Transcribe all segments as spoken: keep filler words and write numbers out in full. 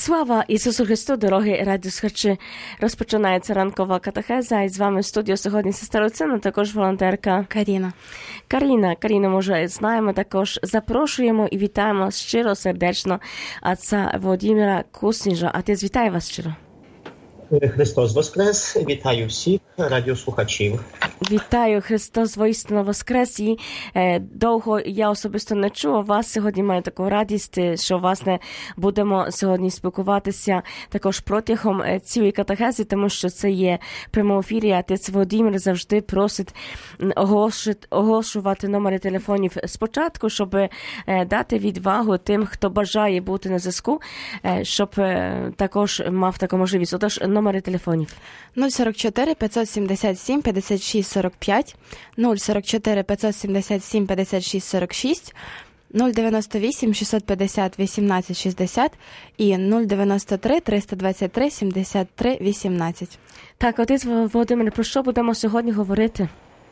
Слава Ісусу Христу, дорогі радіослухачі! Розпочинається ранкова катехеза, і з вами в студії сьогодні сестра Люцина, також волонтерка Каріна. Каріна, Каріна, може, знаємо, також запрошуємо і вітаємо щиро, сердечно отця Володимира Кусніжа. Отець, вітаю вас щиро. Христос Воскрес! Вітаю всіх радіослухачів. Вітаю, Христос воістину Воскрес. І е, довго я особисто не чула вас. Сьогодні маю таку радість, що, власне, будемо сьогодні спілкуватися також протягом цілої катехези, тому що це є прямо в ефірі. Отець Володимир завжди просить оголошувати, оголошувати номери телефонів спочатку, щоб е, дати відвагу тим, хто бажає бути на зв'язку, е, щоб е, також мав таку можливість. Отож, номери телефонів. нуль сорок чотири п'ятсот сімдесят сім п'ятдесят шість сорок п'ять, нуль сорок чотири п'ятсот сімдесят сім п'ятдесят шість сорок шість, нуль дев'яносто вісім шістсот п'ятдесят вісімнадцять шістдесят і нуль дев'яносто три триста двадцять три сімдесят три вісімнадцять. Так, отець Володимир, про що будемо сьогодні говорити?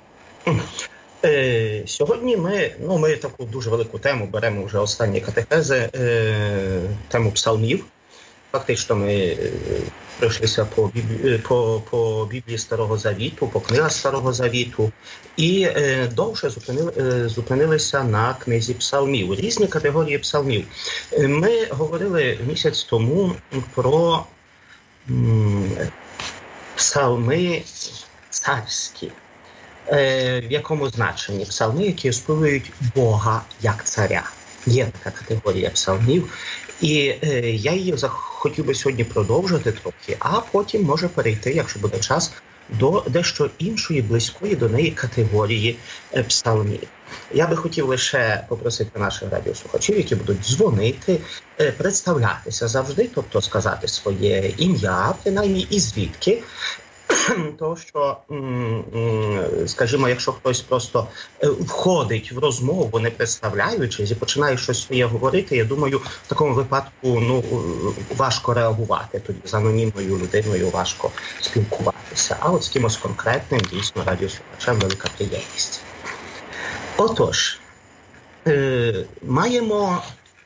Е, сьогодні ми, ну, ми таку дуже велику тему беремо вже останні катехези, е, тему псалмів. Фактично ми пройшлися по Біблії, по, по Біблії Старого Завіту, по книгах Старого Завіту і е, довше зупинили, е, зупинилися на книзі псалмів, різні категорії псалмів. Ми говорили місяць тому про м, псалми царські. Е, в якому значенні? Псалми, які оспівують Бога як царя. Є така категорія псалмів. І е, я її хотів би сьогодні продовжити трохи, а потім може перейти, якщо буде час, до дещо іншої, близької до неї категорії е, псалмів. Я би хотів лише попросити наших радіослухачів, які будуть дзвонити, е, представлятися завжди, тобто сказати своє ім'я, принаймні і звідки. Тому що, скажімо, якщо хтось просто входить в розмову, не представляючись, і починає щось своє говорити, я думаю, в такому випадку ну, важко реагувати. Тоді з анонімною людиною важко спілкуватися. А от з кимось конкретним, дійсно, радіослухачем велика приємність. Отож, е, маємо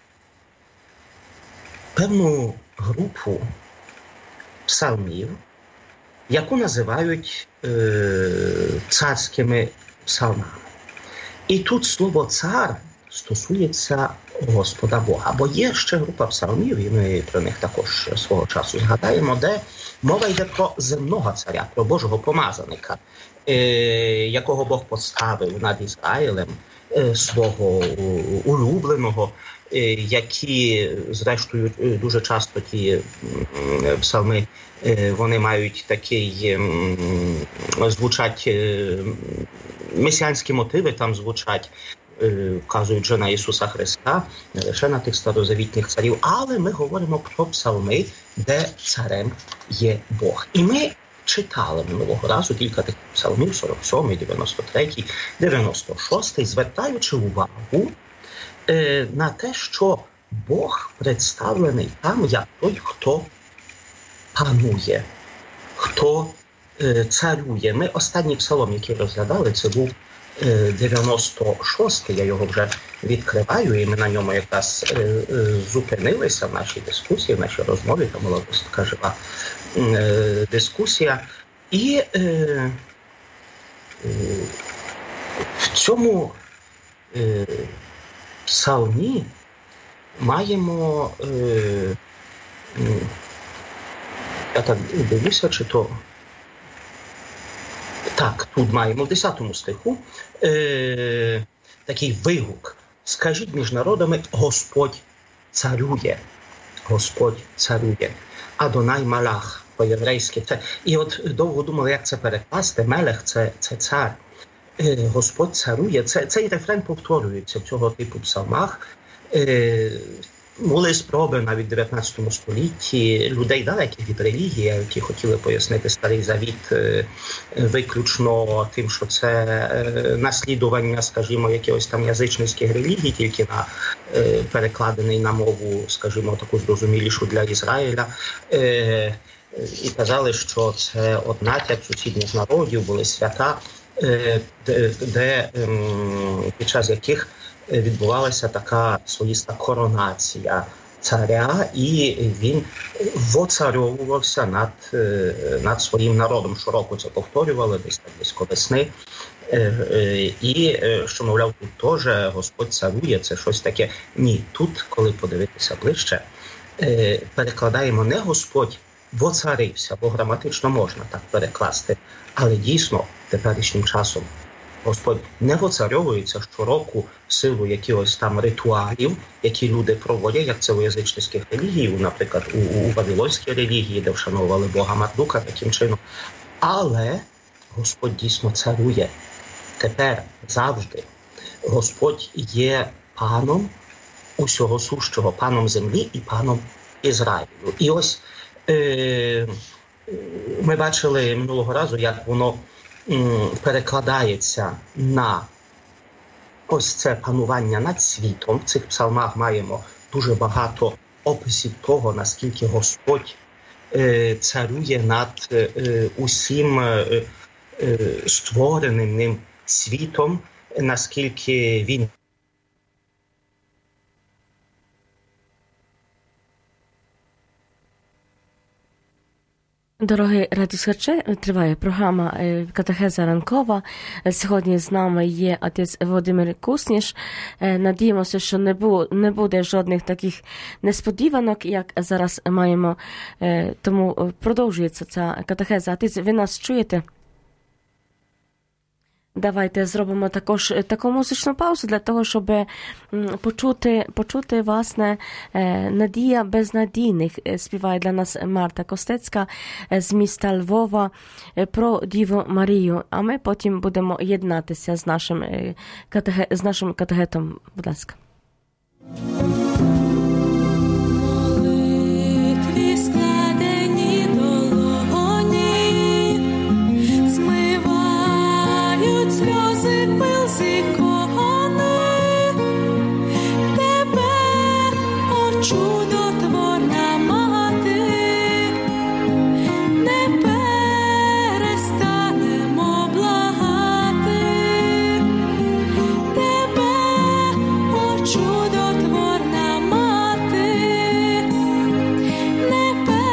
певну групу псалмів, яку називають е, царськими псалмами. І тут слово «цар» стосується Господа Бога. Бо є ще група псалмів, і ми про них також свого часу згадаємо, де мова йде про земного царя, про Божого помазаника, е, якого Бог поставив над Ізраїлем, е, свого улюбленого, е, які, зрештою, дуже часто ті е, псалми, вони мають такий, звучать месіанські мотиви, там звучать, вказують вже на Ісуса Христа, не лише на тих старозавітніх царів, але ми говоримо про псалми, де царем є Бог. І ми читали минулого разу кілька таких псалмів, сорок сьомий, дев'яносто третій, дев'яносто шостий, звертаючи увагу на те, що Бог представлений там як той, хто панує, хто е, царює. Ми останній псалом, який розглядали, це був е, дев'яносто шостий, я його вже відкриваю, і ми на ньому якраз е, е, зупинилися в нашій дискусії, в нашій розмові, там була така жива е, дискусія. І е, е, в цьому е, псалмі маємо е, е, я так дивлюся, чи то... Так, тут маємо в десятому стиху е- такий вигук. Скажіть між народами, Господь царює. Господь царює. Адонай Малах, по-єврейськи. Це... І от довго думали, як це перекласти. Мелех – це, це цар. Е- Господь царює. Це, цей рефрен повторюється в цього типу псалмах. Е- Були спроби навіть в дев'ятнадцятому столітті людей далеких від релігії, які хотіли пояснити Старий Завіт виключно тим, що це наслідування, скажімо, якихось там язичницьких релігій, тільки на перекладений на мову, скажімо, таку зрозумілішу для Ізраїля. І казали, що це от натяк сусідніх народів, були свята, де, де під час яких відбувалася така своїста коронація царя, і він воцарьовувався над, над своїм народом. Щороку це повторювали, десь так близько весни. І, що, мовляв, тут теж Господь царує, це щось таке. Ні, тут, коли подивитися ближче, перекладаємо не Господь воцарився, бо граматично можна так перекласти, але дійсно теперішнім часом Господь не воцарьовується щороку в силу якихось там ритуалів, які люди проводять, як це у язичницьких релігіях, наприклад, у, у вавилонській релігії, де вшановували Бога Мардука таким чином. Але Господь дійсно царує. Тепер, завжди. Господь є паном усього сущого, паном землі і паном Ізраїлю. І ось е- ми бачили минулого разу, як воно м- перекладається на ось це панування над світом. В цих псалмах маємо дуже багато описів того, наскільки Господь е- царює над е- усім е- е- створеним ним світом, наскільки він Дорогі радіослухачі, триває програма «Катехеза ранкова». Сьогодні з нами є отець Володимир Кусніш. Надіємося, що не, бу, не буде жодних таких несподіванок, як зараз маємо. Тому продовжується ця катехеза. Отець, ви нас чуєте? Давайте зробимо також таку музичну паузу для того, щоб почути, почути власне, «Надія безнадійних». Співає для нас Марта Костецька з міста Львова про Діву Марію. А ми потім будемо єднатися з нашим, категе, з нашим категетом. Будь ласка. Чудотворна мати, не перестанемо благати тебе, о чудотворна мати, не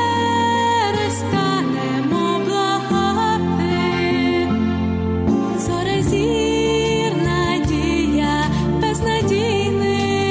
перестанемо благати. Зоре зір, надія безнадійних,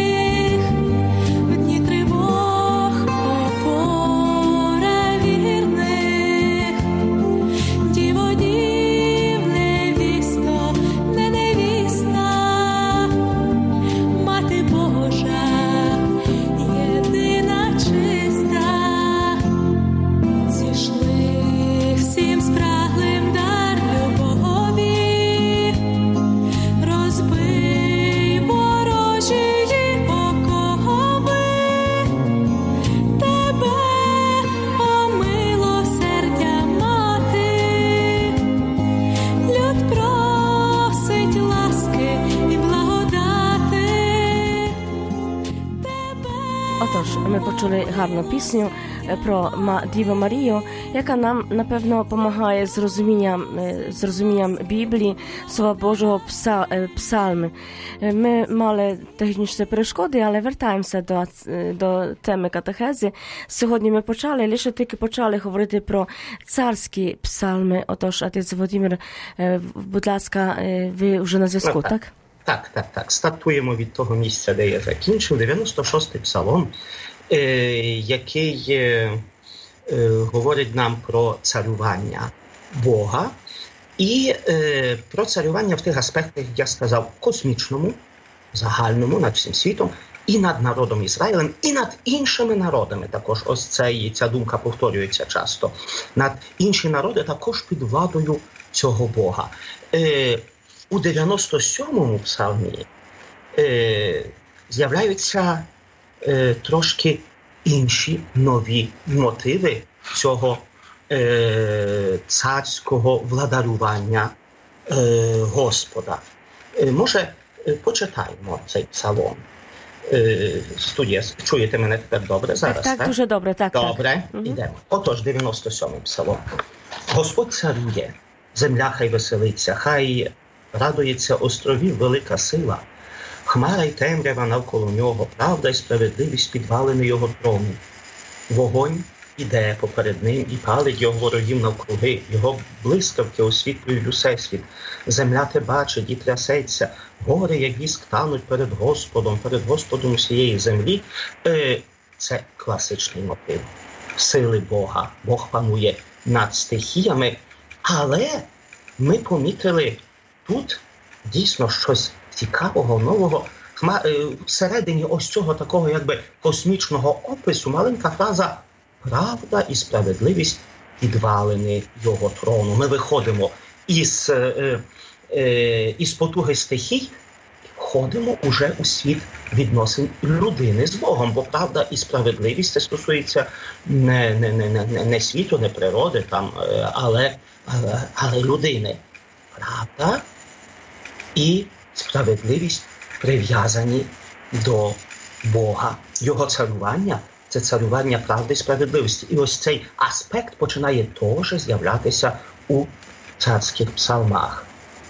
ми почули гарну пісню про Діву Марію, яка нам, напевно, допомагає з розумінням, з розумінням Біблії, Слова Божого, псалми. Ми мали технічні перешкоди, але вертаємося до, до теми катехези. Сьогодні ми почали, лише тільки почали говорити про царські псалми. Отож, отець Володимир, будь ласка, ви вже на зв'язку, так? так? Так, так, так. Стартуємо від того місця, де я закінчив. дев'яносто шостий псалом, е, який е, е, говорить нам про царювання Бога і е, про царювання в тих аспектах, як я сказав, космічному, загальному, над всім світом, і над народом Ізраїлем, і над іншими народами також. Ось ця, ця думка повторюється часто. Над інші народи також під владою цього Бога. Е, У дев'яносто сьомому псалмі е, з'являються е, трошки інші нові мотиви цього е, царського владарювання е, Господа. Е, може, е, почитаємо цей псалом. Е, студія, чуєте мене тепер добре зараз? Так, так, так? Дуже добре. Так, добре, так. Ідемо. Отож, дев'яносто сьомий псалом. Господь царює, земля хай веселиться, хай радується островів велика сила. Хмара й темрява навколо нього, правда й справедливість підвалини його трону. Вогонь іде поперед ним і палить його ворогів навкруги, його блискавки освітлюють усесвіт. Земля те бачить і трясеться, гори, як віск, тануть перед Господом, перед Господом усієї землі. Е, це класичний мотив сили Бога. Бог панує над стихіями, але ми помітили тут дійсно щось цікавого, нового. Всередині ось цього такого якби космічного опису маленька фраза «Правда і справедливість підвалини його трону». Ми виходимо із, е, е, із потуги стихій, входимо уже у світ відносин людини з Богом, бо правда і справедливість це стосується не, не, не, не, не світу, не природи, там, але, але, але людини. Правда і справедливість прив'язані до Бога. Його царювання – це царювання правди і справедливості. І ось цей аспект починає теж з'являтися у царських псалмах.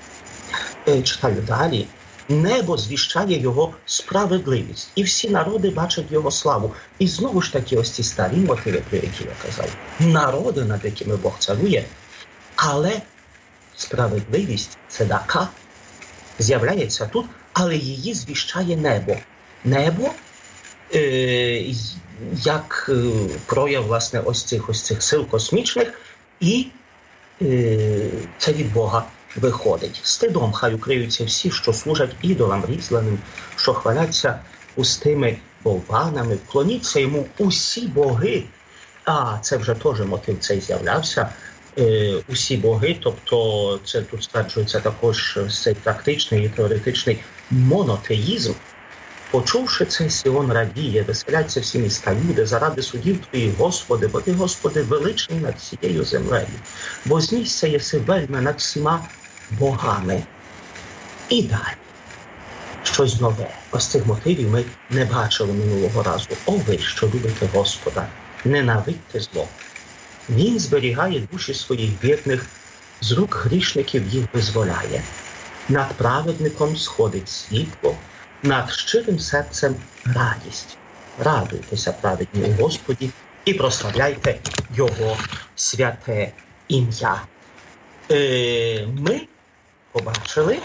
Читаю далі. Небо звіщає його справедливість, і всі народи бачать його славу. І знову ж таки ось ці старі мотиви, про які я казав. Народи, над якими Бог царює, але справедливість, цедака, з'являється тут, але її звіщає небо. Небо, е, як е, прояв, власне, ось цих, ось цих сил космічних, і е, це від Бога виходить. Стидом хай укриються всі, що служать ідолам різьбленим, що хваляться пустими болванами, вклоніться йому усі боги. А це вже теж мотив цей з'являвся. Е, усі боги, тобто це тут стверджується також цей практичний і теоретичний монотеїзм. Почувши це, Сіон радіє, веселяться всі міста люди, заради судів твоїх, Господи, бо ти, Господи, величний над всією землею, бо знісся єси вельми над всіма богами. І далі. Щось нове. Ось цих мотивів ми не бачили минулого разу. О ви, що любите Господа, ненавидьте зло. Він зберігає душі своїх вірних, з рук грішників їх визволяє. Над праведником сходить світло, над щирим серцем радість. Радуйтеся, праведні, у Господі, і прославляйте Його святе ім'я. Е, ми побачили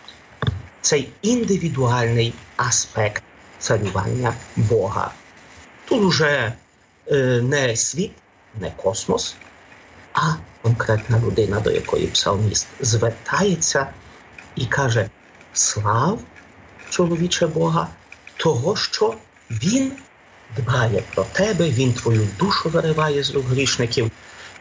цей індивідуальний аспект царювання Бога. Тут уже е, не світ, не космос, а конкретна людина, до якої псалміст звертається і каже: слав, чоловіче Бога, того, що Він дбає про тебе, Він твою душу вириває з рук грішників.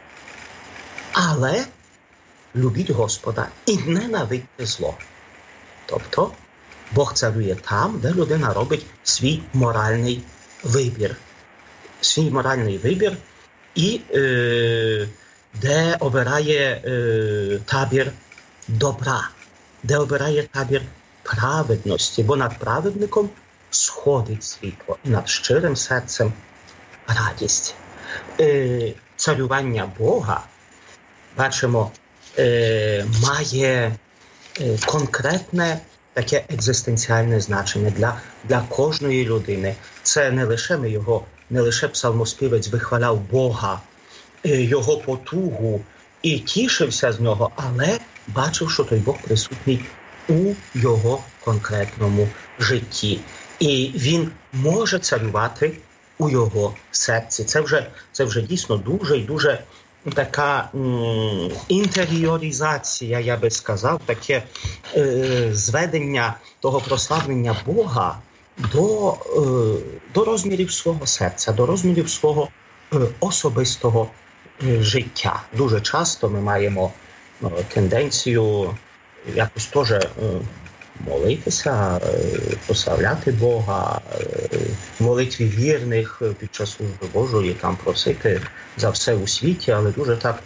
Але любіть Господа і ненавидьте зло. Тобто Бог царює там, де людина робить свій моральний вибір. Свій моральний вибір і е, де обирає е, табір добра, де обирає табір праведності, бо над праведником сходить світло, і над щирим серцем радість. Е, царювання Бога, бачимо, е, має е, конкретне таке екзистенціальне значення для, для кожної людини. Це не лише ми його, не лише псалмоспівець вихваляв Бога, е, його потугу і тішився з нього, але бачив, що той Бог присутній у його конкретному житті. І він може царювати у його серці. Це вже, це вже дійсно дуже і дуже така м, інтеріоризація, я би сказав, таке е, зведення того прославлення Бога до, е, до розмірів свого серця, до розмірів свого е, особистого е, життя. Дуже часто ми маємо е, тенденцію якось теж е, молитися, прославляти Бога, в молитві вірних під час служби Божої, там просити за все у світі, але дуже так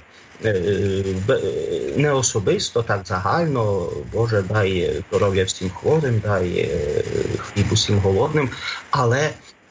не особисто, так загально: Боже, дай здоров'я всім хворим, дай хліб усім голодним. Але,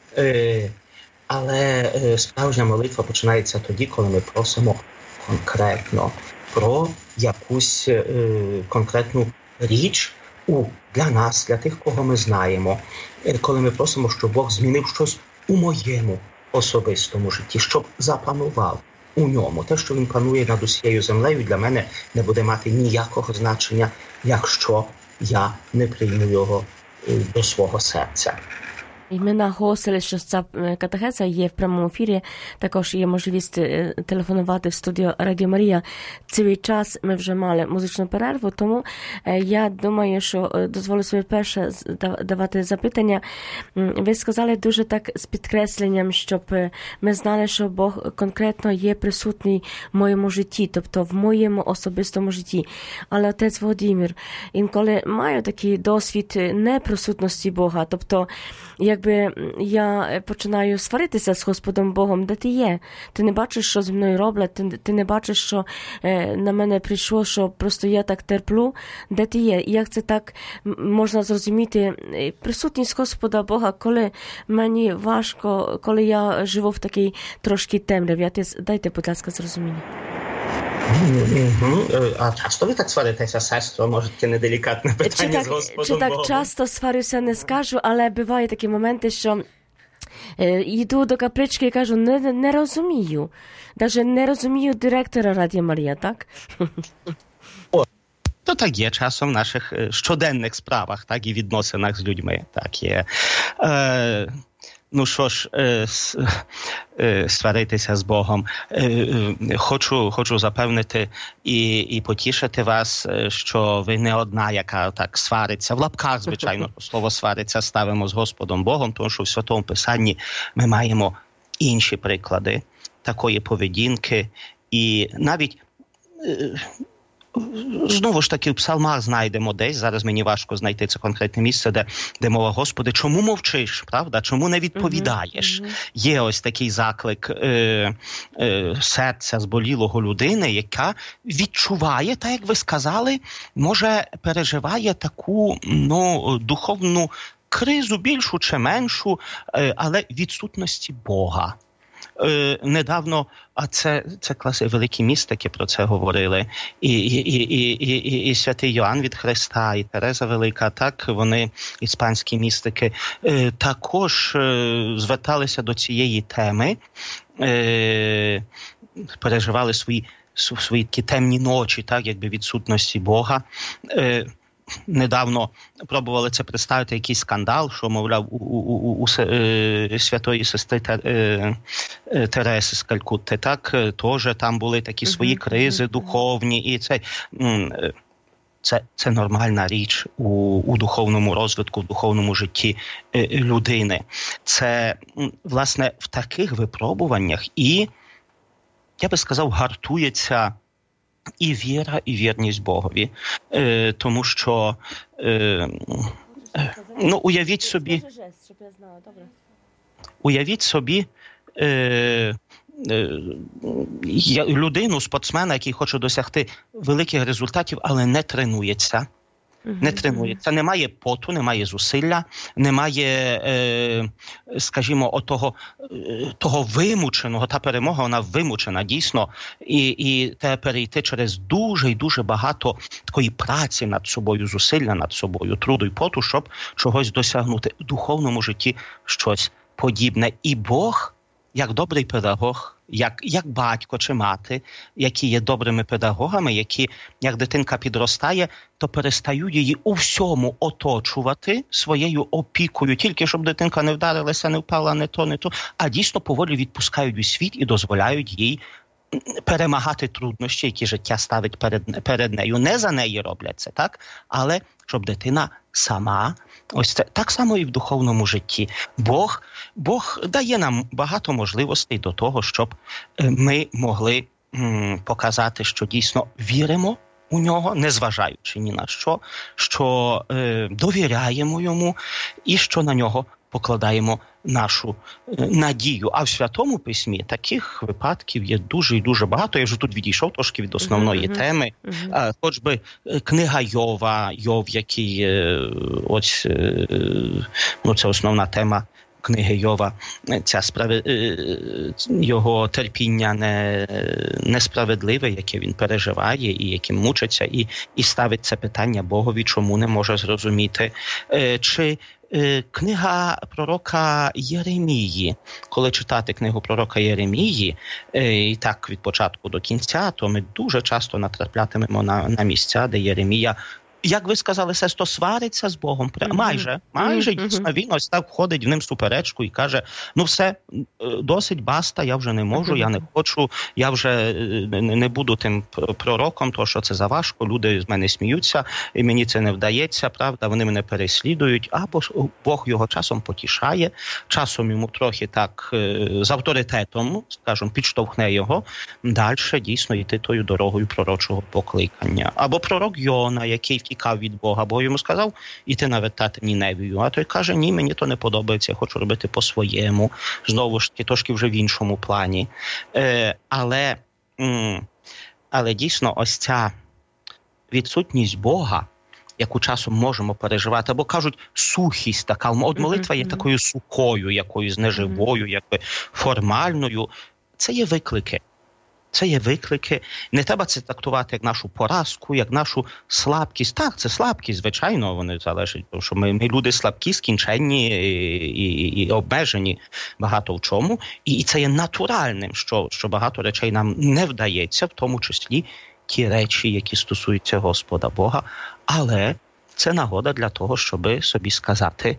але справжня молитва починається тоді, коли ми просимо конкретно про якусь конкретну річ, у, для нас, для тих, кого ми знаємо, коли ми просимо, щоб Бог змінив щось у моєму особистому житті, щоб запанував у ньому. Те, що він панує над усією землею, для мене не буде мати ніякого значення, якщо я не прийму його до свого серця. І ми наголосили, що ця катехеза є в прямому ефірі, також є можливість телефонувати в студію Радіо Марія. Цілий час ми вже мали музичну перерву, тому я думаю, що дозволю собі перше давати запитання. Ви сказали дуже так з підкресленням, щоб ми знали, що Бог конкретно є присутній в моєму житті, тобто в моєму особистому житті. Але отець Володимир, інколи маю такий досвід неприсутності Бога, тобто якби я починаю сваритися з Господом Богом, де ти є? Ти не бачиш, що зі мною роблять? Ти, ти не бачиш, що е, на мене прийшло, що просто я так терплю? Де ти є? І як це так можна зрозуміти присутність Господа Бога, коли мені важко, коли я живу в такій трошки темряві? Дайте, будь ласка, зрозуміння. Mm-hmm. А часто ви так сваритеся, сестро? Може, таке неделікатне питання так, з Господом Чи так Богом? часто сварюся, не скажу, але бувають такі моменти, що е, йду до каплички і кажу, не, не розумію. Навіть не розумію директора Радіо Марія, так? О, то так є часом в наших щоденних справах, так, і відносинах з людьми. Так є. Е, Ну що ж, е, е, сваритися з Богом. Е, е, хочу, хочу запевнити і, і потішити вас, що ви не одна, яка так свариться. В лапках, звичайно, слово свариться ставимо з Господом Богом, тому що в Святому Писанні ми маємо інші приклади такої поведінки. І навіть... Е, Знову ж таки, в псалмах знайдемо десь, зараз мені важко знайти це конкретне місце, де, де мова, Господи, чому мовчиш, правда? Чому не відповідаєш? Uh-huh. Є ось такий заклик е, е, серця зболілого людини, яка відчуває, так як ви сказали, може переживає таку, ну, духовну кризу, більшу чи меншу, е, але відсутності Бога. Е, недавно, а це, це класи, великі містики про це говорили, і, і, і, і, і, і святий Йоанн від Хреста, і Тереза Велика, так, вони, іспанські містики, е, також е, зверталися до цієї теми, е, переживали свої, свої такі темні ночі, так, якби відсутності Бога. Е, Недавно пробували це представити, якийсь скандал, що, мовляв, у, у, у, у е, святої сестри Тер, е, е, Тереси з Калькутти, так, теж там були такі свої кризи духовні, і це, це, це нормальна річ у, у духовному розвитку, в духовному житті е, людини. Це, власне, в таких випробуваннях і, я би сказав, гартується і віра, і вірність Богові. Е, тому що, е, ну, уявіть собі, уявіть собі е, е, людину, спортсмена, який хоче досягти великих результатів, але не тренується. Не тренується, немає поту, немає зусилля, немає, е, скажімо, отого, е, того вимученого, та перемога, вона вимучена дійсно, і, і треба перейти через дуже і дуже багато такої праці над собою, зусилля над собою, труду і поту, щоб чогось досягнути. В духовному житті щось подібне. І Бог, як добрий педагог, як, як батько чи мати, які є добрими педагогами, які, як дитинка підростає, то перестають її у всьому оточувати своєю опікою, тільки щоб дитинка не вдарилася, не впала, не то, не то, а дійсно поволі відпускають у світ і дозволяють їй перемагати труднощі, які життя ставить перед, перед нею. Не за неї роблять це, так? Але щоб дитина сама, ось це так само і в духовному житті. Бог, Бог дає нам багато можливостей до того, щоб ми могли м, показати, що дійсно віримо у нього, незважаючи ні на що, що е, довіряємо йому і що на нього покладаємо нашу е, надію. А в Святому Письмі таких випадків є дуже і дуже багато. Я вже тут відійшов трошки від основної uh-huh. теми. Uh-huh. А, хоч би книга Йова, Йов, який е, ось, е, ну це основна тема книги Йова, ця справи... його терпіння не... несправедливе, яке він переживає і яким мучиться, і, і ставить це питання Богові, чому не може зрозуміти. Чи книга пророка Єремії, коли читати книгу пророка Єремії, і так від початку до кінця, то ми дуже часто натраплятимемо на, на місця, де Єремія, як ви сказали, сесто, свариться з Богом. Mm-hmm. Майже, майже, mm-hmm. дійсно, він ось так входить в ним суперечку і каже, ну все, досить, баста, я вже не можу, mm-hmm. я не хочу, я вже не буду тим пророком, тому що це заважко, люди з мене сміються, і мені це не вдається, правда, вони мене переслідують, або Бог його часом потішає, часом йому трохи так з авторитетом, скажімо, підштовхне його, далі дійсно йти тою дорогою пророчого покликання. Або пророк Йона, який тікав від Бога, Бог йому сказав, іти навертати Ніневію. А той каже, ні, мені то не подобається, я хочу робити по-своєму. Знову ж таки, трошки вже в іншому плані. Е, але, м, але дійсно ось ця відсутність Бога, яку часом можемо переживати, або кажуть, сухість така. От молитва є такою сухою, якоюсь неживою, якби формальною. Це є виклики. Це є виклики. Не треба це трактувати як нашу поразку, як нашу слабкість. Так, це слабкість, звичайно, вони залежать, тому що ми, ми люди слабкі, скінченні і, і, і обмежені багато в чому. І, і це є натуральним, що, що багато речей нам не вдається, в тому числі ті речі, які стосуються Господа Бога. Але це нагода для того, щоб собі сказати,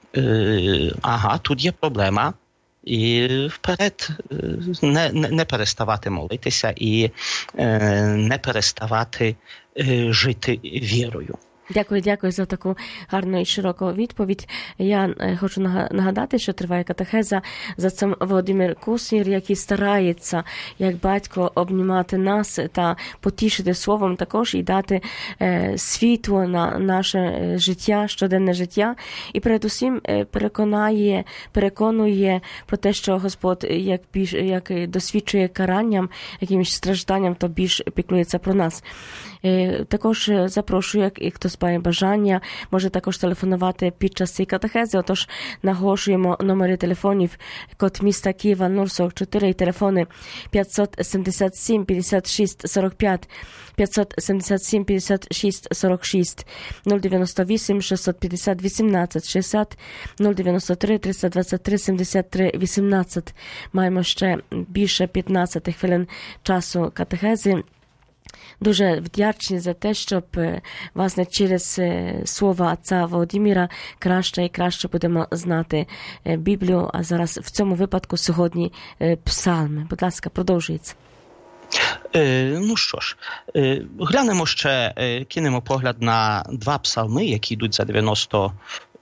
е, ага, тут є проблема, і вперед не, не, не переставати молитися і е, не переставати е, жити вірою. Дякую, дякую за таку гарну і широку відповідь. Я хочу нагадати, що триває катехеза за цим Володимир Куснір, який старається, як батько, обнімати нас та потішити словом також і дати е, світло на наше життя, щоденне життя. І передусім переконає, переконує про те, що Господь як, більш, як досвідчує каранням, якимось стражданням, то більш піклується про нас. Е, також запрошую, як хтось має бажання, може також телефонувати під час цієї катехези. Отож, наголошуємо номери телефонів, код міста Києва нуль сорок чотири і телефони п'ятсот сімдесят сім п'ятдесят шість сорок п'ять, п'ятсот сімдесят сім п'ятдесят шість сорок шість, нуль дев'яносто вісім шістсот п'ятдесят вісімнадцять шістдесят, нуль дев'яносто три триста двадцять три сімдесят три вісімнадцять. Маємо ще більше п'ятнадцять хвилин часу катехези. Дуже вдячні за те, щоб, власне, через слова отця Володимира краще і краще будемо знати Біблію, а зараз в цьому випадку сьогодні псалми. Будь ласка, продовжується. Е, ну що ж, е, глянемо ще, е, кинемо погляд на два псалми, які йдуть за дев'яносто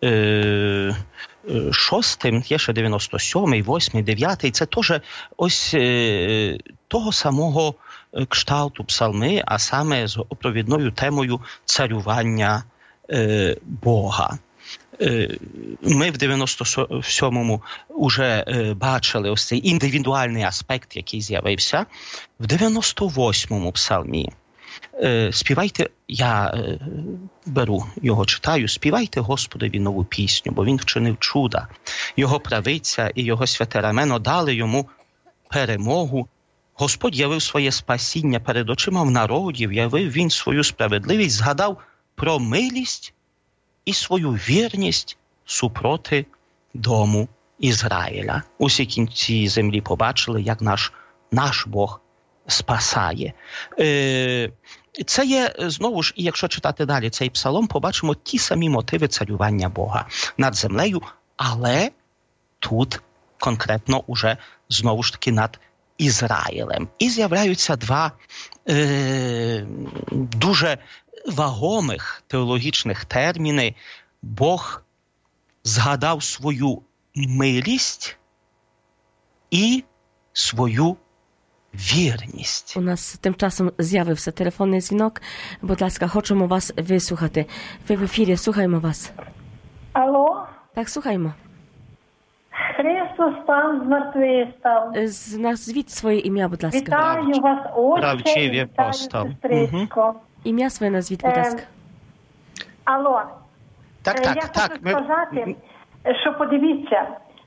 шостим, є ще дев'яносто сьомий, восьмий, дев'ятий. Це теж ось е, того самого кшталту псалми, а саме з опровідною темою царювання е, Бога. Е, ми в дев'яносто сьомому вже е, бачили ось цей індивідуальний аспект, який з'явився. В дев'яносто восьмому псалмі е, співайте, я е, беру його, читаю, співайте Господові нову пісню, бо він вчинив чуда. Його правиця і його святе рамено дали йому перемогу. Господь явив своє спасіння перед очима в народів, явив він свою справедливість, згадав про милість і свою вірність супроти дому Ізраїля. Усі кінці землі побачили, як наш, наш Бог спасає. Е, це є, знову ж, і якщо читати далі цей псалом, побачимо ті самі мотиви царювання Бога над землею, але тут конкретно уже, знову ж таки, над Ізраїлем. І з'являються два е, дуже вагомих теологічних терміни. Бог згадав свою милість і свою вірність. У нас тим часом з'явився телефонний дзвінок. Будь ласка, хочемо вас вислухати. Ви в ефірі, слухаємо вас. Алло? Так, слухаємо. Христос там з мертвих став. Назвіть своє ім'я, будь ласка. Вітаю вас, отче, Правчиві вітаю, постав. сестричко. Угу. Ім'я своє назвіть, будь ласка. Е, алло. Так, Е, так, Я так. хочу Ми... сказати, що подивіться,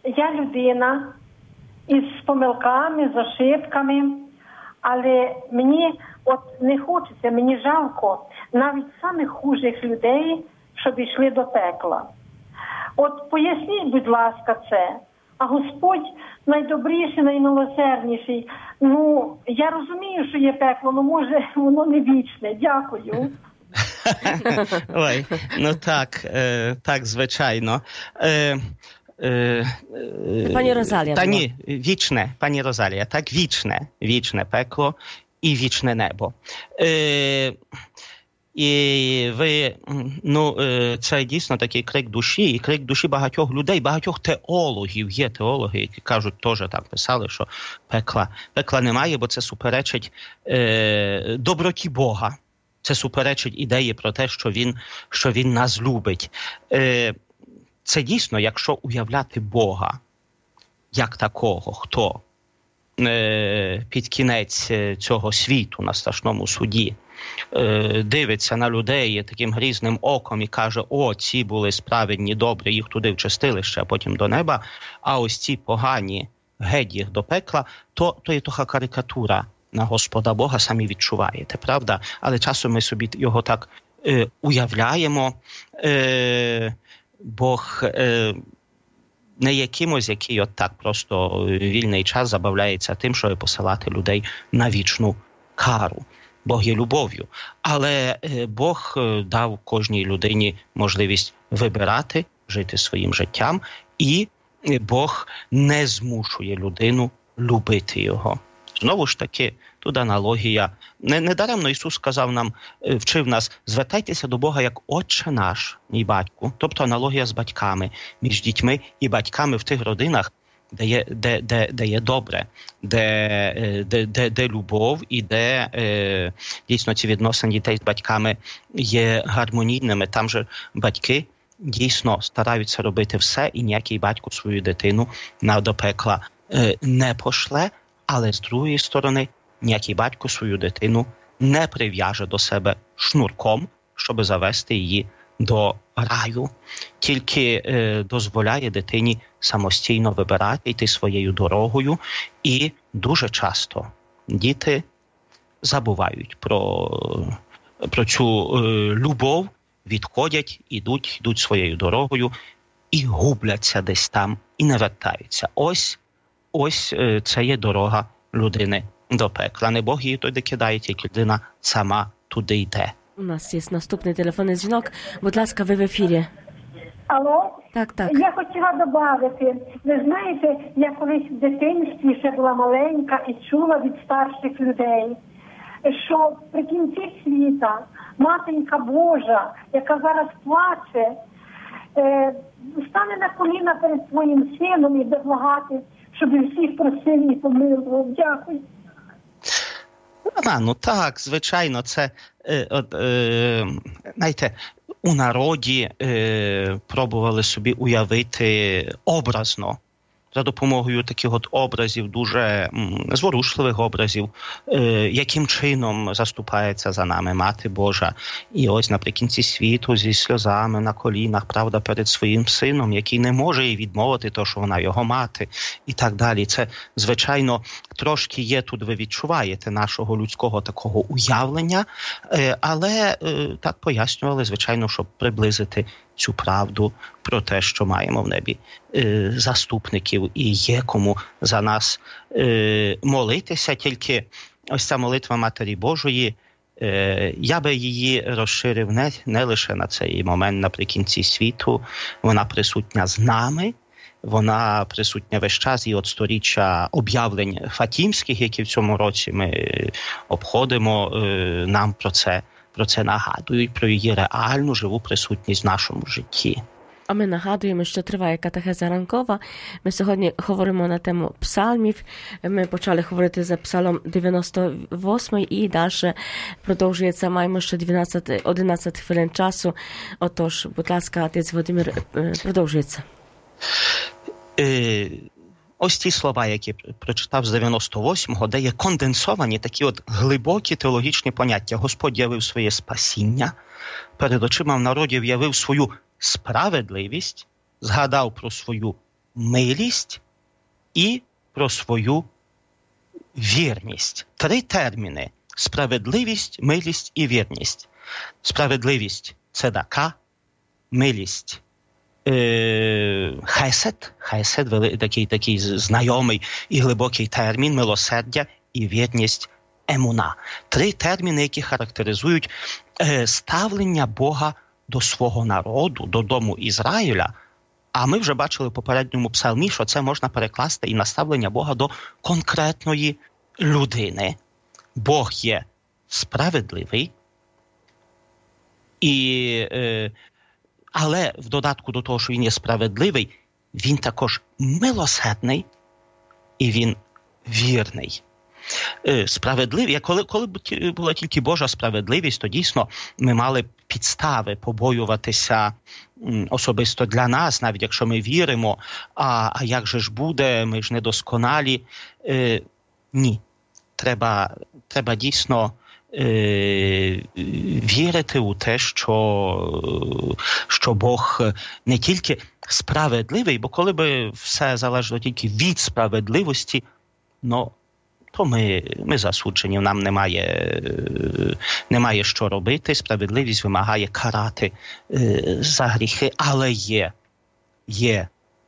я людина із помилками, з ошибками, але мені от не хочеться, мені жалко навіть самих хужих людей, щоб йшли до пекла. От поясніть, будь ласка, це. А Господь найдобріший, наймилосердніший. Ну, я розумію, що є пекло, але може воно не вічне. Дякую. Ой, ну так, е, так, звичайно. Е, е, Пані Розалія. Та ні, вічне, пані Розалія, так, вічне, вічне пекло і вічне небо. Е, І ви, ну, це дійсно такий крик душі, і крик душі багатьох людей, багатьох теологів. Є теологи, які кажуть, теж так писали, що пекла, пекла немає, бо це суперечить е, доброті Бога. Це суперечить ідеї про те, що він, що він нас любить. Е, це дійсно, якщо уявляти Бога як такого, хто е, під кінець цього світу на страшному суді дивиться на людей таким грізним оком і каже, о, ці були справедні, добрі, їх туди в чистилище, а потім до неба, а ось ці погані, геть їх до пекла, то, то є трохи карикатура на Господа Бога, самі відчуваєте, правда? Але часом ми собі його так е, уявляємо. Е, Бог е, не якимось, який от так просто вільний час забавляється тим, щоб посилати людей на вічну кару. Бог є любов'ю. Але Бог дав кожній людині можливість вибирати, жити своїм життям, і Бог не змушує людину любити його. Знову ж таки, тут аналогія. Недаремно Ісус сказав нам, вчив нас, звертайтеся до Бога як Отче наш, мій батько. Тобто аналогія з батьками, між дітьми і батьками в тих родинах, де є, де, де, де є добре, де, де, де, де любов і де е, дійсно ці відносини дітей з батьками є гармонійними. Там же батьки дійсно стараються робити все, і ніякий батько свою дитину на до пекла е, не пошле, але з другої сторони ніякий батько свою дитину не прив'яже до себе шнурком, щоб завести її до раю, тільки е, дозволяє дитині самостійно вибирати, йти своєю дорогою. І дуже часто діти забувають про, про цю е, любов, відходять, ідуть, йдуть своєю дорогою і губляться десь там, і не вертаються. Ось, ось е, це є дорога людини до пекла. Не Бог її туди кидає, тільки людина сама туди йде. У нас є наступний телефонний дзвінок. Будь ласка, ви в ефірі. Алло? Так, так. Я хотіла додати. Ви знаєте, я колись в дитинстві ще була маленька і чула від старших людей, що при кінці світа Матінка Божа, яка зараз плаче, стане на коліна перед своїм сином і благати, щоб всіх просив і помилував. Дякую. А, ну так, звичайно, це, е, от, е, знаєте, у народі е, пробували собі уявити образно, за допомогою таких от образів, дуже м, зворушливих образів, е, яким чином заступається за нами Мати Божа. І ось наприкінці світу зі сльозами на колінах, правда, перед своїм сином, який не може їй відмовити, то, що вона його мати, і так далі. Це, звичайно, трошки є тут, ви відчуваєте, нашого людського такого уявлення, е, але е, так пояснювали, звичайно, щоб приблизити цю правду про те, що маємо в небі е, заступників і є кому за нас е, молитися. Тільки ось ця молитва Матері Божої, е, я би її розширив не, не лише на цей момент наприкінці світу. Вона присутня з нами, вона присутня весь час і от сторіччя об'явлень Фатімських, які в цьому році ми обходимо, е, нам про це Про це нагадують, про її реальну, живу присутність в нашому житті. А ми нагадуємо, що триває катехеза ранкова. Ми сьогодні говоримо на тему псалмів. Ми почали говорити за псалом дев'яносто восьмий і далі продовжується. Маємо ще дванадцять одинадцять хвилин часу. Отож, будь ласка, отець Володимир, продовжується. Е... Ось ті слова, які прочитав з дев'яносто восьмого, де є конденсовані такі от глибокі теологічні поняття. Господь явив своє спасіння, перед очима народів явив свою справедливість, згадав про свою милість і про свою вірність. Три терміни – справедливість, милість і вірність. Справедливість – цедака, милість е, – хесед, хесед – такий, такий знайомий і глибокий термін, милосердя, і вірність – емуна. Три терміни, які характеризують е, ставлення Бога до свого народу, до дому Ізраїля. А ми вже бачили в попередньому псалмі, що це можна перекласти і на ставлення Бога до конкретної людини. Бог є справедливий, і, е, але в додатку до того, що він є справедливий, він також милосердний і він вірний. Е, справедливий, коли, коли була тільки Божа справедливість, то дійсно ми мали підстави побоюватися особисто для нас, навіть якщо ми віримо, а, а як же ж буде, ми ж недосконалі. Е, ні, треба, треба дійсно е, вірити у те, що, що Бог не тільки справедливий, бо коли би все залежало тільки від справедливості, ну, то ми, ми засуджені, нам немає, немає що робити, справедливість вимагає карати е, за гріхи, але є, є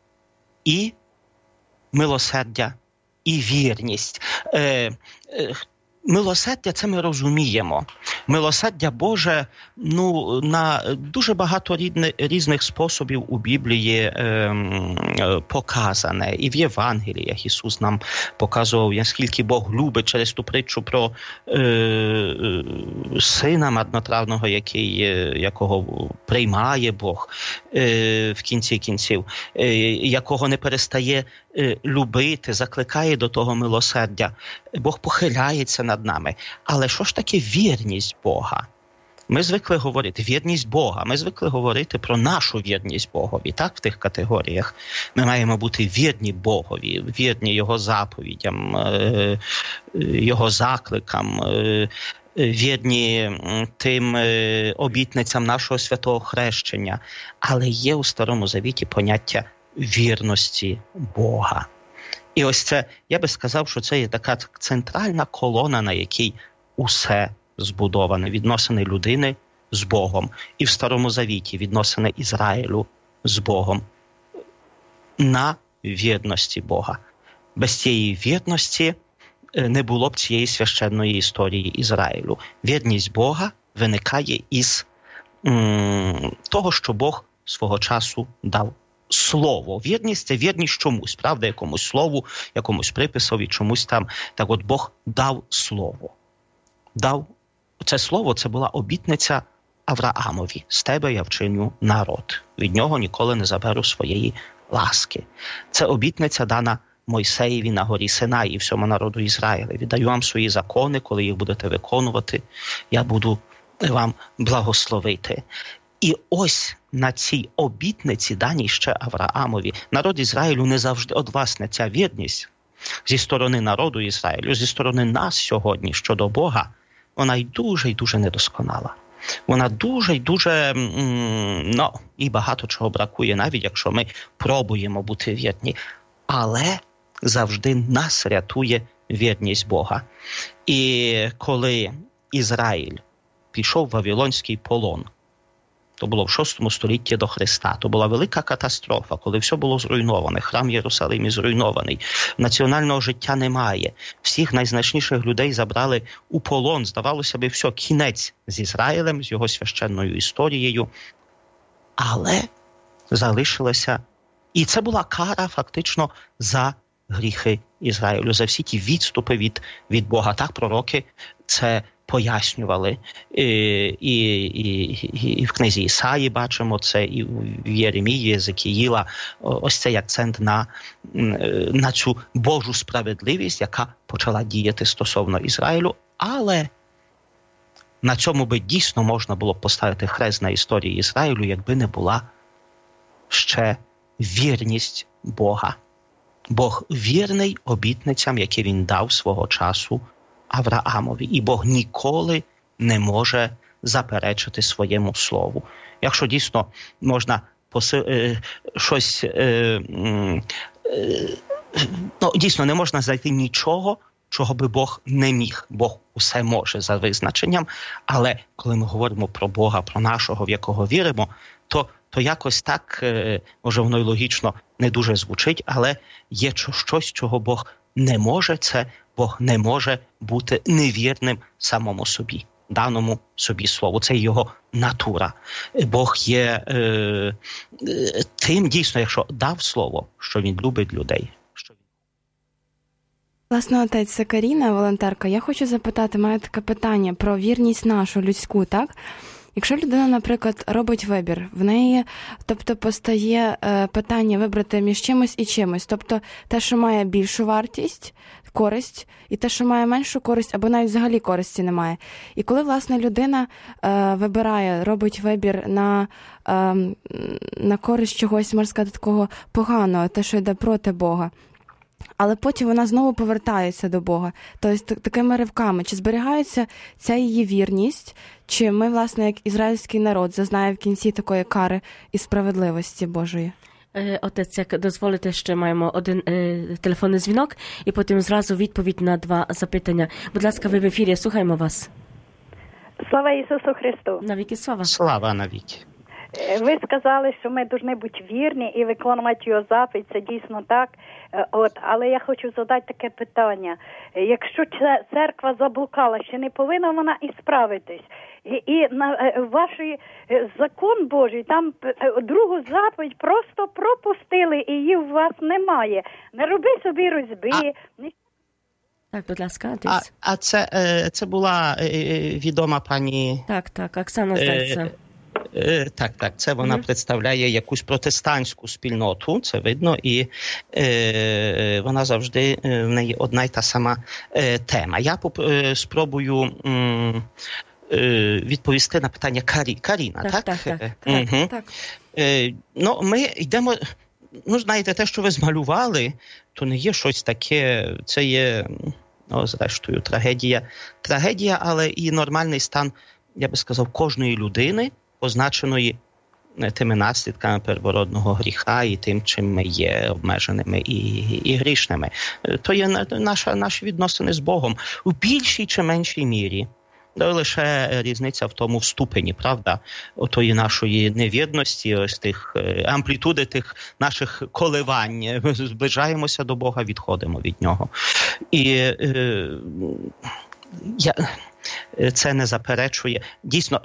і милосердя, і вірність. Е, е, Милосердя – це ми розуміємо. Милосердя Боже, ну, на дуже багато рідне, різних способів у Біблії е, е, показане. І в Євангеліях Ісус нам показував, наскільки Бог любить через ту притчу про е, е, сина марнотравного, який, е, якого приймає Бог е, в кінці кінців, е, якого не перестає е, любити, закликає до того милосердя. Бог похиляється над нами. Але що ж таке вірність Бога? Ми звикли говорити, вірність Бога, ми звикли говорити про нашу вірність Богові, так, в тих категоріях. Ми маємо бути вірні Богові, вірні Його заповідям, Його закликам, вірні тим обітницям нашого святого хрещення. Але є у Старому Завіті поняття вірності Бога. І ось це, я би сказав, що це є така центральна колона, на якій усе збудоване. Відносини людини з Богом. І в Старому Завіті відносини Ізраїлю з Богом. На вірності Бога. Без цієї вірності не було б цієї священної історії Ізраїлю. Вірність Бога виникає із м, того, що Бог свого часу дав. Слово. Вірність – це вірність чомусь, правда, якомусь слову, якомусь приписові, чомусь там. Так от Бог дав слово. Дав. Це слово – це була обітниця Авраамові. З тебе я вчиню народ. Від нього ніколи не заберу своєї ласки. Це обітниця дана Мойсеєві на горі Синай і всьому народу Ізраїля. Віддаю вам свої закони, коли їх будете виконувати, я буду вам благословити. І ось на цій обітниці, даній ще Авраамові, народ Ізраїлю не завжди, от власне, ця вірність зі сторони народу Ізраїлю, зі сторони нас сьогодні щодо Бога, вона й дуже, й дуже недосконала. Вона дуже, й дуже, ну, і багато чого бракує, навіть якщо ми пробуємо бути вірні. Але завжди нас рятує вірність Бога. І коли Ізраїль пішов в Вавилонський полон, то було в шостому столітті до Христа. То була велика катастрофа, коли все було зруйноване. Храм Єрусалимі зруйнований. Національного життя немає. Всіх найзначніших людей забрали у полон. Здавалося би, все, кінець з Ізраїлем, з його священною історією. Але залишилося... І це була кара фактично за гріхи Ізраїлю, за всі ті відступи від, від Бога. Так пророки це пояснювали. І, і, і, і в книзі Ісаї бачимо це, і в Єремії, Єзекіїла. Ось цей акцент на, на цю Божу справедливість, яка почала діяти стосовно Ізраїлю. Але на цьому би дійсно можна було поставити хрест на історії Ізраїлю, якби не була ще вірність Бога. Бог вірний обітницям, які він дав свого часу Авраамові. І Бог ніколи не може заперечити своєму слову. Якщо дійсно можна поси, е, щось, е, е, ну, дійсно, не можна знайти нічого, чого би Бог не міг. Бог усе може за визначенням, але коли ми говоримо про Бога, про нашого, в якого віримо, то, то якось так, може воно й логічно не дуже звучить, але є щось, чого Бог не може, це Бог не може бути невірним самому собі, даному собі слову. Це його натура. Бог є е, е, тим, дійсно, якщо дав слово, що він любить людей. Власне, отець, це Каріна, волонтерка. Я хочу запитати, маю таке питання про вірність нашу, людську, так? Якщо людина, наприклад, робить вибір, в неї, тобто, постає е, питання вибрати між чимось і чимось, тобто те, що має більшу вартість, користь, і те, що має меншу користь, або навіть взагалі користі немає. І коли, власне, людина е, вибирає, робить вибір на, е, на користь чогось, можна сказати, такого поганого, те, що йде проти Бога, але потім вона знову повертається до Бога. Тобто такими ривками. Чи зберігається ця її вірність, чи ми, власне, як ізраїльський народ, зазнає в кінці такої кари і справедливості Божої? Отець, як дозволите, ще маємо один е, телефонний дзвінок, і потім зразу відповідь на два запитання. Будь ласка, ви в ефірі, слухаємо вас. Слава Ісусу Христу! Навіки слава! Слава навіки! Ви сказали, що ми повинні бути вірні і виконувати його заповідь, це дійсно так. От, але я хочу задати таке питання. Якщо церква заблукала, чи не повинна вона і справитись? І, і на ваш закон Божий, там другу заповідь просто пропустили, і її у вас немає. Не роби собі розьби. А... Так, будь ласка, а, а це, це була відома пані... Так, так, Оксана, здається. Так, так, це вона mm-hmm. представляє якусь протестантську спільноту, це видно, і е, вона завжди, в неї одна й та сама е, тема. Я поп, е, спробую м, е, відповісти на питання Карі, Каріна, так? Так, так, так. Угу. так, так. Е, ну, ми йдемо, ну, знаєте, те, що ви змалювали, то не є щось таке, це є, ну, зрештою, трагедія, трагедія, але і нормальний стан, я би сказав, кожної людини, позначеної тими наслідками первородного гріха і тим, чим ми є обмеженими і, і грішними. То є наша, наші відносини з Богом у більшій чи меншій мірі. Лише різниця в тому в ступені, правда, отої нашої невірності, ось тих амплітуди тих наших коливань. Зближаємося до Бога, відходимо від нього. І е, я, це не заперечує. Дійсно,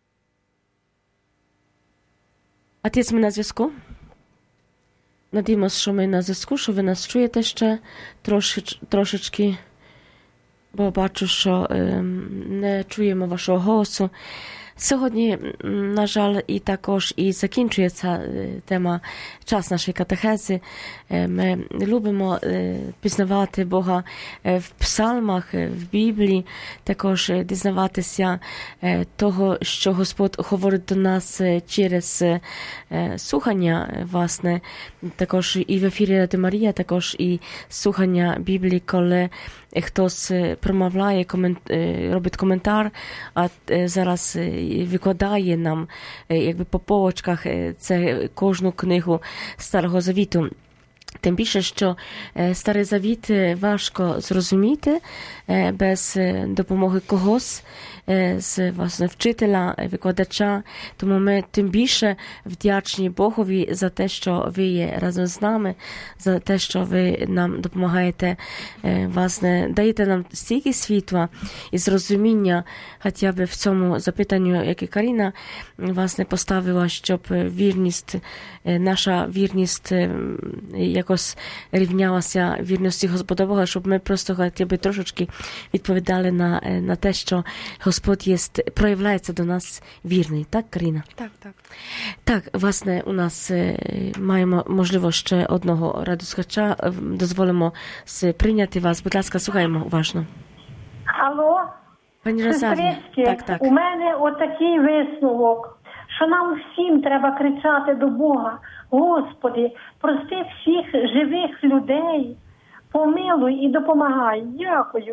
Отець, ми на зв'язку? Надіємося, що ми на зв'язку, що ви нас чуєте ще трошеч, трошечки, бо бачу, що е, не чуємо вашого голосу. Сьогодні, на жаль, і також і закінчується тема час нашої катехези. Ми любимо пізнавати Бога в псалмах, в Біблії, також дізнаватися того, що Господь говорить до нас через слухання, власне, також і в ефірі Радіо Марія, також і слухання Біблії, коли хтось промовляє, комент, робить коментар, а зараз викладає нам якби по полочках це кожну книгу Старого Завіту. Тим більше, що Старий Завіт важко зрозуміти без допомоги когось, з власне вчителя, викладача. Тому ми тим більше вдячні Богові за те, що ви є разом з нами, за те, що ви нам допомагаєте, власне, даєте нам стільки світла і зрозуміння, хоча б в цьому запитанню, яке Каріна, власне, поставила, щоб вірність, наша вірність якось рівнялася вірності Господового, щоб ми просто хоча б трошечки відповідали на, на те, що Господь є, проявляється до нас вірний. Так, Каріна? Так, так. Так, власне, у нас маємо, можливо, ще одного радіослухача. Дозволимо прийняти вас. Будь ласка, слухаємо уважно. Алло? Пані Розалія, так, так. У мене отакий висновок, що нам всім треба кричати до Бога: Господи, прости всіх живих людей, помилуй і допомагай. Дякую.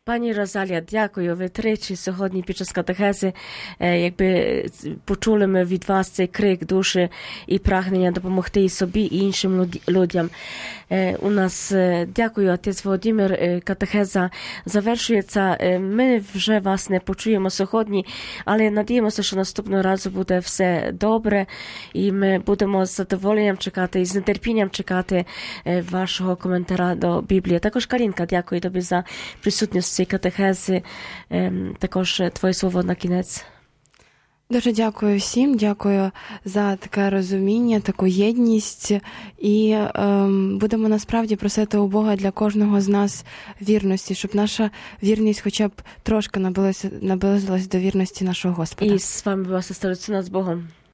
Пані Розалія, дякую. Ви тричі сьогодні під час катехези, якби почули ми від вас цей крик душі і прагнення допомогти і собі, і іншим людям. У нас, дякую, отець Володимир, катехеза завершується. Ми вже вас не почуємо сьогодні, але надіємося, що наступного разу буде все добре, і ми будемо з задоволенням чекати і з нетерпінням чекати вашого коментаря до Біблії. Також, Карінка, дякую тобі за присутність цієї катехези, також твоє слово на кінець. Дуже дякую всім, дякую за таке розуміння, таку єдність, і ем, будемо насправді просити у Бога для кожного з нас вірності, щоб наша вірність хоча б трошки наблизилась до вірності нашого Господа. І з вами була сестра Люцина, з Богом.